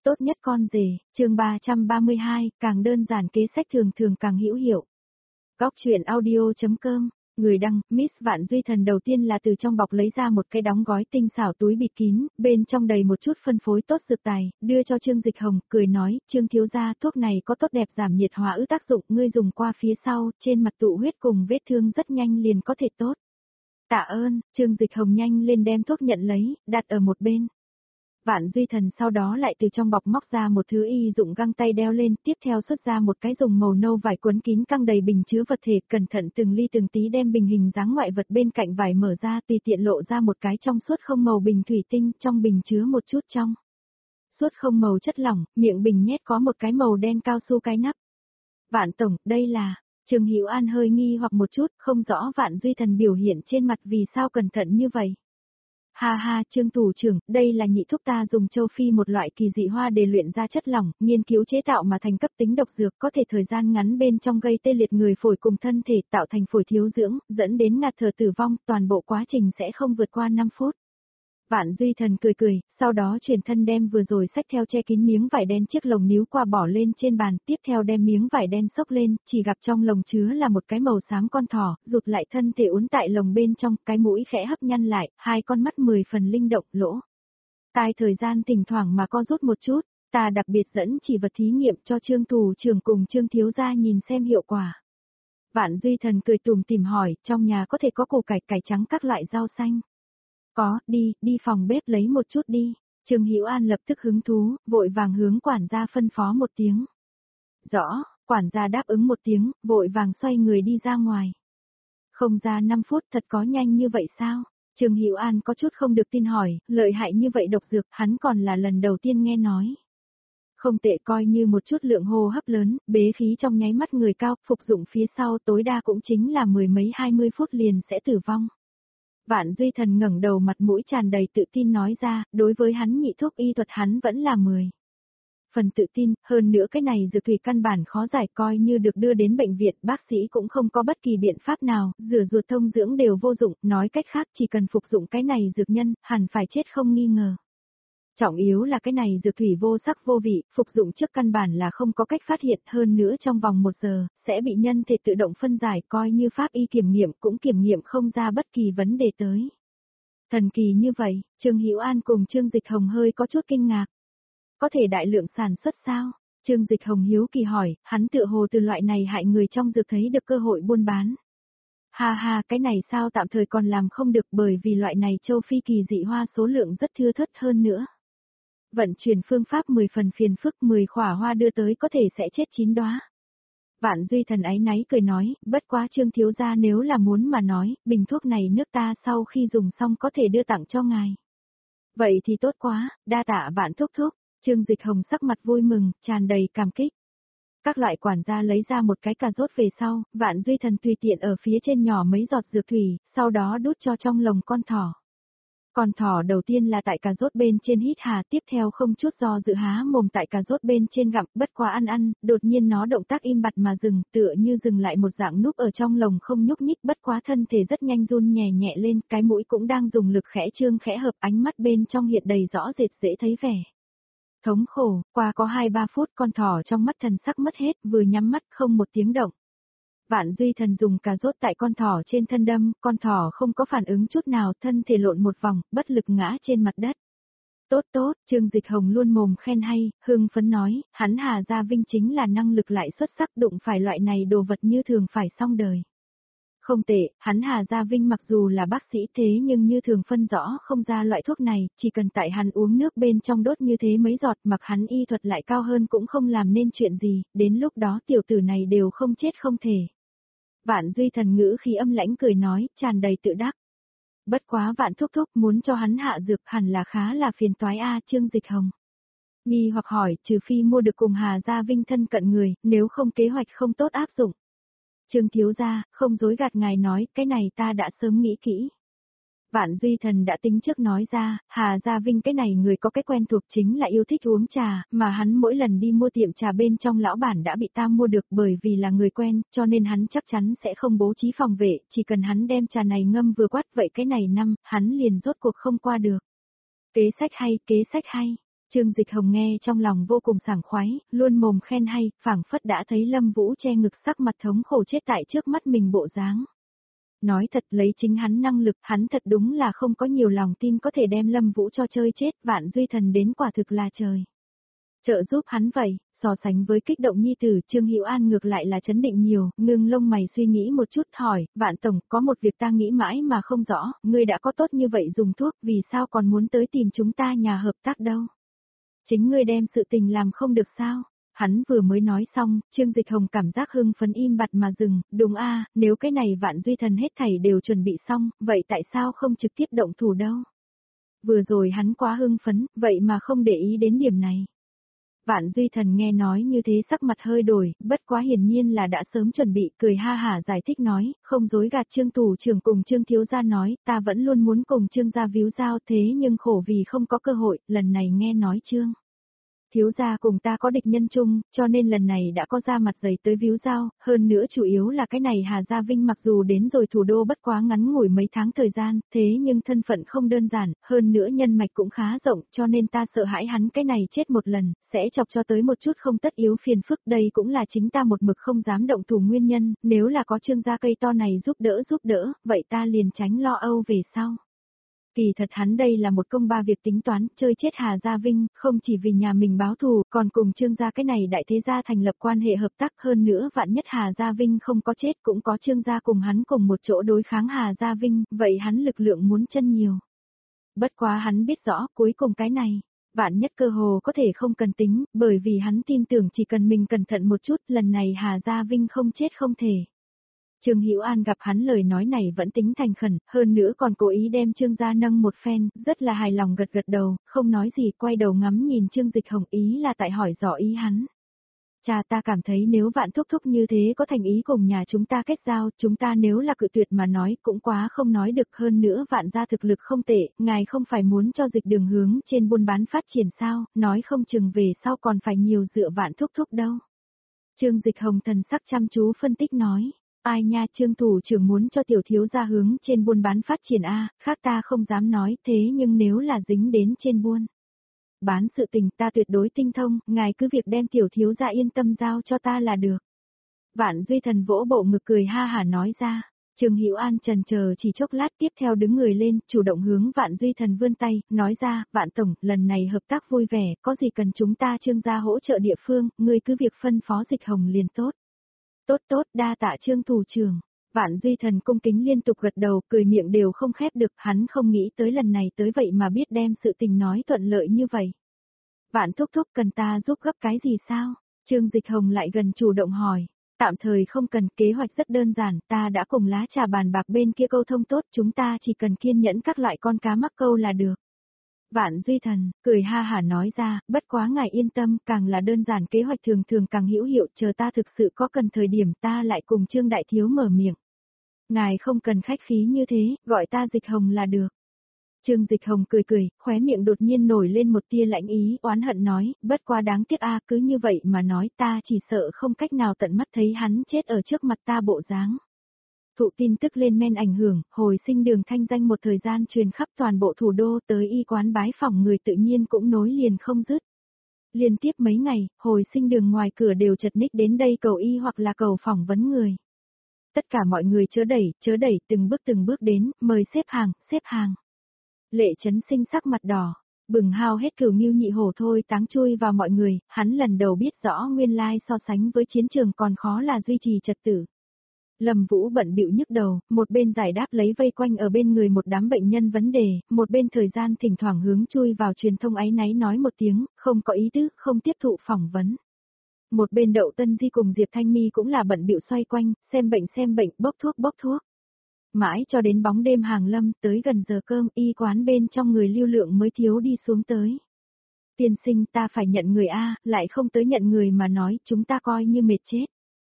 Tốt nhất con rể, chương 332, càng đơn giản kế sách thường thường càng hữu hiệu. Góc truyện audio.com, người đăng, Miss Vạn Duy Thần đầu tiên là từ trong bọc lấy ra một cái đóng gói tinh xảo túi bịt kín, bên trong đầy một chút phân phối tốt dược tài, đưa cho Trương Dịch Hồng, cười nói, Trương thiếu gia, thuốc này có tốt đẹp giảm nhiệt hóa ứ tác dụng, ngươi dùng qua phía sau, trên mặt tụ huyết cùng vết thương rất nhanh liền có thể tốt. Tạ ơn, Trương Dịch Hồng nhanh lên đem thuốc nhận lấy, đặt ở một bên. Vạn Duy Thần sau đó lại từ trong bọc móc ra một thứ y dụng găng tay đeo lên, tiếp theo xuất ra một cái dùng màu nâu vải quấn kín căng đầy bình chứa vật thể, cẩn thận từng ly từng tí đem bình hình dáng ngoại vật bên cạnh vải mở ra, tùy tiện lộ ra một cái trong suốt không màu bình thủy tinh, trong bình chứa một chút trong suốt không màu chất lỏng, miệng bình nhét có một cái màu đen cao su cái nắp. Vạn tổng, đây là... Trương Hữu An hơi nghi hoặc một chút, không rõ Vạn Duy Thần biểu hiện trên mặt vì sao cẩn thận như vậy. Ha ha, Trương thủ trưởng, đây là nhị thúc ta dùng châu Phi một loại kỳ dị hoa để luyện ra chất lỏng, nghiên cứu chế tạo mà thành cấp tính độc dược, có thể thời gian ngắn bên trong gây tê liệt người phổi cùng thân thể, tạo thành phổi thiếu dưỡng, dẫn đến ngạt thở tử vong, toàn bộ quá trình sẽ không vượt qua 5 phút. Vạn Duy Thần cười cười, sau đó chuyển thân đem vừa rồi xách theo che kín miếng vải đen chiếc lồng níu qua bỏ lên trên bàn, tiếp theo đem miếng vải đen xốc lên, chỉ gặp trong lồng chứa là một cái màu xám con thỏ, rụt lại thân thể uốn tại lồng bên trong, cái mũi khẽ hấp nhăn lại, hai con mắt 10 phần linh động, lỗ tai thời gian thỉnh thoảng mà co rút một chút, ta đặc biệt dẫn chỉ vật thí nghiệm cho Trương thủ trưởng cùng Trương thiếu gia nhìn xem hiệu quả. Vạn Duy Thần cười tủm tỉm hỏi, trong nhà có thể có củ cải, cải trắng các loại rau xanh. Có, đi phòng bếp lấy một chút đi. Trương Hữu An lập tức hứng thú, vội vàng hướng quản gia phân phó một tiếng. Rõ, quản gia đáp ứng một tiếng, vội vàng xoay người đi ra ngoài. Không ra 5 phút, thật có nhanh như vậy sao? Trương Hữu An có chút không được tin hỏi, lợi hại như vậy độc dược, hắn còn là lần đầu tiên nghe nói. Không tệ, coi như một chút lượng hô hấp lớn, bế khí trong nháy mắt người cao, phục dụng phía sau tối đa cũng chính là 10 mấy 20 phút liền sẽ tử vong. Vạn Duy Thần ngẩng đầu, mặt mũi tràn đầy tự tin nói ra, đối với hắn nhị thuốc y thuật hắn vẫn là 10 phần tự tin, hơn nữa cái này dược thủy căn bản khó giải, coi như được đưa đến bệnh viện, bác sĩ cũng không có bất kỳ biện pháp nào, rửa ruột thông dưỡng đều vô dụng, nói cách khác chỉ cần phục dụng cái này dược nhân, hẳn phải chết không nghi ngờ. Trọng yếu là cái này dược thủy vô sắc vô vị, phục dụng trước căn bản là không có cách phát hiện, hơn nữa trong vòng 1 giờ, sẽ bị nhân thể tự động phân giải, coi như pháp y kiểm nghiệm cũng kiểm nghiệm không ra bất kỳ vấn đề tới. Thần kỳ như vậy, Trương Hữu An cùng Trương Dịch Hồng hơi có chút kinh ngạc. Có thể đại lượng sản xuất sao? Trương Dịch Hồng hiếu kỳ hỏi, hắn tựa hồ từ loại này hại người trong dược thấy được cơ hội buôn bán. Ha ha, cái này sao tạm thời còn làm không được, bởi vì loại này châu Phi kỳ dị hoa số lượng rất thưa thớt hơn nữa. Vận chuyển phương pháp 10 phần phiền phức, 10 khỏa hoa đưa tới có thể sẽ chết 9 đóa. Vạn Duy Thần áy náy cười nói, bất quá Trương thiếu gia nếu là muốn mà nói, bình thuốc này nước ta sau khi dùng xong có thể đưa tặng cho ngài. Vậy thì tốt quá, đa tạ Vạn thúc thúc. Trương Dịch Hồng sắc mặt vui mừng, tràn đầy cảm kích. Các loại quản gia lấy ra một cái cà rốt về sau, Vạn Duy Thần tùy tiện ở phía trên nhỏ mấy giọt dược thủy, sau đó đút cho trong lồng con thỏ. Con thỏ đầu tiên là tại cà rốt bên trên hít hà, tiếp theo không chút do dự há mồm tại cà rốt bên trên gặm, bất quá ăn, đột nhiên nó động tác im bặt mà dừng, tựa như dừng lại một dạng núp ở trong lồng không nhúc nhích, bất quá thân thể rất nhanh run nhẹ nhẹ lên, cái mũi cũng đang dùng lực khẽ trương khẽ hợp, ánh mắt bên trong hiện đầy rõ rệt dễ thấy vẻ thống khổ. Qua có 2-3 phút con thỏ trong mắt thần sắc mất hết, vừa nhắm mắt không một tiếng động. Vạn Duy Thần dùng cà rốt tại con thỏ trên thân đâm, con thỏ không có phản ứng chút nào, thân thể lộn một vòng, bất lực ngã trên mặt đất. Tốt, Trương Dịch Hồng luôn mồm khen hay, hưng phấn nói, hắn Hà Gia Vinh chính là năng lực lại xuất sắc, đụng phải loại này đồ vật như thường phải xong đời. Không tệ, hắn Hà Gia Vinh mặc dù là bác sĩ thế nhưng như thường phân rõ không ra loại thuốc này, chỉ cần tại hắn uống nước bên trong đốt như thế mấy giọt, mặc hắn y thuật lại cao hơn cũng không làm nên chuyện gì, đến lúc đó tiểu tử này đều không chết không thể. Vạn Duy Thần ngữ khí âm lãnh cười nói, tràn đầy tự đắc. Bất quá Vạn thúc thúc muốn cho hắn hạ dược hẳn là khá là phiền toái a. Trương Dịch Hồng nghi hoặc hỏi, trừ phi mua được cùng Hà Gia Vinh thân cận người, nếu không kế hoạch không tốt áp dụng. Trương thiếu gia, không dối gạt ngài nói, cái này ta đã sớm nghĩ kỹ. Vạn Duy Thần đã tính trước nói ra, Hà Gia Vinh cái này người có cái quen thuộc chính là yêu thích uống trà, mà hắn mỗi lần đi mua tiệm trà bên trong lão bản đã bị ta mua được bởi vì là người quen, cho nên hắn chắc chắn sẽ không bố trí phòng vệ, chỉ cần hắn đem trà này ngâm vừa quát vậy cái này năm, hắn liền rốt cuộc không qua được. Kế sách hay. Trương Dịch Hồng nghe trong lòng vô cùng sảng khoái, luôn mồm khen hay, phảng phất đã thấy Lâm Vũ che ngực sắc mặt thống khổ chết tại trước mắt mình bộ dáng. Nói thật lấy chính hắn năng lực, hắn thật đúng là không có nhiều lòng tin có thể đem Lâm Vũ cho chơi chết, Vạn Duy Thần đến quả thực là trời. Trợ giúp hắn vậy, so sánh với kích động nhi tử, Trương Hữu An ngược lại là chấn định nhiều, ngưng lông mày suy nghĩ một chút hỏi, Vạn Tổng, có một việc ta nghĩ mãi mà không rõ, ngươi đã có tốt như vậy dùng thuốc, vì sao còn muốn tới tìm chúng ta nhà hợp tác đâu? Chính ngươi đem sự tình làm không được sao? Hắn vừa mới nói xong, Trương Dịch Hồng cảm giác hưng phấn im bặt mà dừng, đúng a, nếu cái này Vạn Duy Thần hết thảy đều chuẩn bị xong, vậy tại sao không trực tiếp động thủ đâu? Vừa rồi hắn quá hưng phấn, vậy mà không để ý đến điểm này. Vạn Duy Thần nghe nói như thế sắc mặt hơi đổi, bất quá hiển nhiên là đã sớm chuẩn bị, cười ha hả giải thích nói, không dối gạt Trương Thủ trưởng cùng Trương Thiếu Gia nói, ta vẫn luôn muốn cùng Trương gia víu giao thế nhưng khổ vì không có cơ hội, lần này nghe nói Trương Thiếu gia cùng ta có địch nhân chung, cho nên lần này đã có ra mặt giày tới víu giao, hơn nữa chủ yếu là cái này Hà Gia Vinh mặc dù đến rồi thủ đô bất quá ngắn ngủi mấy tháng thời gian, thế nhưng thân phận không đơn giản, hơn nữa nhân mạch cũng khá rộng, cho nên ta sợ hãi hắn cái này chết một lần, sẽ chọc cho tới một chút không tất yếu phiền phức, đây cũng là chính ta một mực không dám động thủ nguyên nhân, nếu là có Trương gia cây to này giúp đỡ, vậy ta liền tránh lo âu về sau. Kỳ thật hắn đây là một công ba việc tính toán, chơi chết Hà Gia Vinh, không chỉ vì nhà mình báo thù, còn cùng Trương gia cái này đại thế gia thành lập quan hệ hợp tác hơn nữa vạn nhất Hà Gia Vinh không có chết cũng có Trương gia cùng hắn cùng một chỗ đối kháng Hà Gia Vinh, vậy hắn lực lượng muốn chân nhiều. Bất quá hắn biết rõ cuối cùng cái này, vạn nhất cơ hồ có thể không cần tính, bởi vì hắn tin tưởng chỉ cần mình cẩn thận một chút lần này Hà Gia Vinh không chết không thể. Trương Hữu An gặp hắn lời nói này vẫn tính thành khẩn, hơn nữa còn cố ý đem Trương gia nâng một phen, rất là hài lòng gật gật đầu, không nói gì quay đầu ngắm nhìn Trương Dịch Hồng ý là tại hỏi rõ ý hắn. Cha ta cảm thấy nếu Vạn thúc thúc như thế có thành ý cùng nhà chúng ta kết giao, chúng ta nếu là cự tuyệt mà nói cũng quá không nói được hơn nữa Vạn gia thực lực không tệ, ngài không phải muốn cho dịch đường hướng trên buôn bán phát triển sao, nói không chừng về sau còn phải nhiều dựa Vạn thúc thúc đâu. Trương Dịch Hồng thần sắc chăm chú phân tích nói. Ai nha Trương thủ trưởng muốn cho tiểu thiếu gia hướng trên buôn bán phát triển a, khác ta không dám nói thế nhưng nếu là dính đến trên buôn bán sự tình ta tuyệt đối tinh thông, ngài cứ việc đem tiểu thiếu gia yên tâm giao cho ta là được. Vạn Duy Thần vỗ bộ ngực cười ha hả nói ra. Trương Hữu An chần chờ chỉ chốc lát tiếp theo đứng người lên, chủ động hướng Vạn Duy Thần vươn tay, nói ra, Vạn Tổng, lần này hợp tác vui vẻ, có gì cần chúng ta Trương gia hỗ trợ địa phương, ngươi cứ việc phân phó Dịch Hồng liền tốt. Tốt, đa tạ Trương thủ trưởng. Vạn Duy Thần cung kính liên tục gật đầu, cười miệng đều không khép được, hắn không nghĩ tới lần này tới vậy mà biết đem sự tình nói thuận lợi như vậy. Vạn thúc thúc cần ta giúp gấp cái gì sao? Trương Dịch Hồng lại gần chủ động hỏi. Tạm thời không cần, kế hoạch rất đơn giản, ta đã cùng lá trà bàn bạc bên kia câu thông tốt, chúng ta chỉ cần kiên nhẫn các loại con cá mắc câu là được. Vạn Duy Thần, cười ha hả nói ra, bất quá ngài yên tâm, càng là đơn giản kế hoạch thường thường càng hữu hiệu, chờ ta thực sự có cần thời điểm ta lại cùng Trương Đại Thiếu mở miệng. Ngài không cần khách khí như thế, gọi ta Dịch Hồng là được. Trương Dịch Hồng cười, khóe miệng đột nhiên nổi lên một tia lãnh ý, oán hận nói, bất quá đáng tiếc a, cứ như vậy mà nói ta chỉ sợ không cách nào tận mắt thấy hắn chết ở trước mặt ta bộ dáng. Thụ tin tức lên men ảnh hưởng, hồi sinh đường thanh danh một thời gian truyền khắp toàn bộ thủ đô tới y quán bái phỏng người tự nhiên cũng nối liền không dứt. Liên tiếp mấy ngày, hồi sinh đường ngoài cửa đều chật ních đến đây cầu y hoặc là cầu phỏng vấn người. Tất cả mọi người chớ đẩy, từng bước đến, mời xếp hàng. Lệ Chấn Sinh sắc mặt đỏ, bừng hao hết cửu nghiêu nhị hổ thôi táng chui vào mọi người, hắn lần đầu biết rõ nguyên lai so sánh với chiến trường còn khó là duy trì trật tự. Lâm Vũ bận bịu nhức đầu, một bên giải đáp lấy vây quanh ở bên người một đám bệnh nhân vấn đề, một bên thời gian thỉnh thoảng hướng chui vào truyền thông áy náy nói một tiếng, không có ý tứ, không tiếp thụ phỏng vấn. Một bên Đậu Tân Di cùng Diệp Thanh Mi cũng là bận bịu xoay quanh, xem bệnh, bốc thuốc. Mãi cho đến bóng đêm hàng lâm, tới gần giờ cơm, y quán bên trong người lưu lượng mới thiếu đi xuống tới. Tiên sinh ta phải nhận người A, lại không tới nhận người mà nói, chúng ta coi như mệt chết.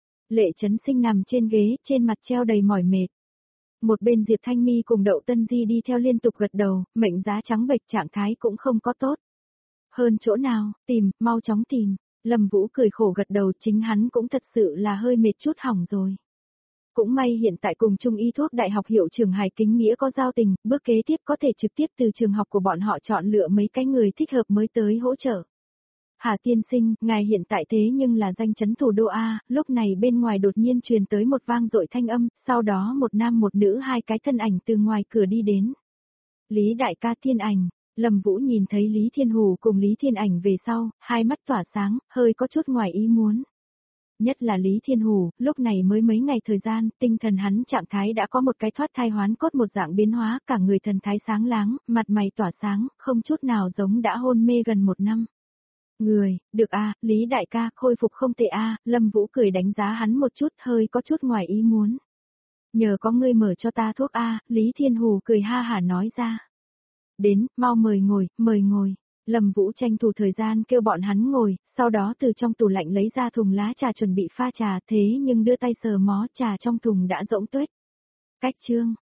Lệ Chấn Sinh nằm trên ghế, trên mặt treo đầy mỏi mệt. Một bên Diệp Thanh Mi cùng Đậu Tân Di đi theo liên tục gật đầu, mệnh giá trắng bệch trạng thái cũng không có tốt. Hơn chỗ nào, mau chóng tìm. Lâm Vũ cười khổ gật đầu, chính hắn cũng thật sự là hơi mệt chút hỏng rồi. cũng may hiện tại cùng Trung y thuốc đại học hiệu trưởng Hải Kính Nghĩa có giao tình, bước kế tiếp có thể trực tiếp từ trường học của bọn họ chọn lựa mấy cái người thích hợp mới tới hỗ trợ. Hà tiên sinh, ngài hiện tại thế nhưng là danh chấn thủ đô A, lúc này bên ngoài đột nhiên truyền tới một vang dội thanh âm, sau đó một nam một nữ hai cái thân ảnh từ ngoài cửa đi đến. Lý đại ca Thiên Ảnh, Lâm Vũ nhìn thấy Lý Thiên Hù cùng Lý Thiên Ảnh về sau, hai mắt tỏa sáng, hơi có chút ngoài ý muốn. Nhất là Lý Thiên Hù, lúc này mới mấy ngày thời gian, tinh thần hắn trạng thái đã có một cái thoát thai hoán cốt một dạng biến hóa, cả người thần thái sáng láng, mặt mày tỏa sáng, không chút nào giống đã hôn mê gần một năm. Người, được a, Lý đại ca, khôi phục không tệ a, Lâm Vũ cười đánh giá hắn một chút, hơi có chút ngoài ý muốn. Nhờ có ngươi mở cho ta thuốc a, Lý Thiên Hù cười ha hả nói ra. Đến, mau mời ngồi. Lâm Vũ tranh thủ thời gian kêu bọn hắn ngồi, sau đó từ trong tủ lạnh lấy ra thùng lá trà chuẩn bị pha trà, thế nhưng đưa tay sờ mó trà trong thùng đã rỗng tuếch. Cách chương